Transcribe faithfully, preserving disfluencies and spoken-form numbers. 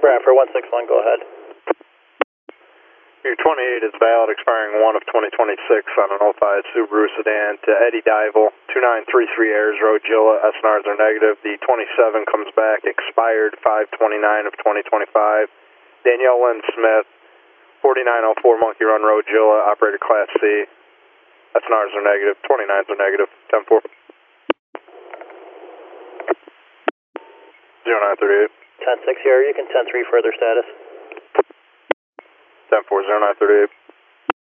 Bradford one six one, go ahead. Your twenty-eight is valid, expiring one of twenty twenty-six on an oh five Subaru sedan to Eddie Dival, two nine three three Ayers Road, Gilla. S N Rs are negative. The twenty-seven comes back, expired five twenty-nine of twenty twenty-five. Danielle Lynn Smith, forty-nine oh four Monkey Run Road, Gilla, operator Class C. S N Rs are negative, twenty-nines are negative, ten four. zero nine thirty-eight. ten six here, you can ten three further status. ten four, zero nine thirty-eight.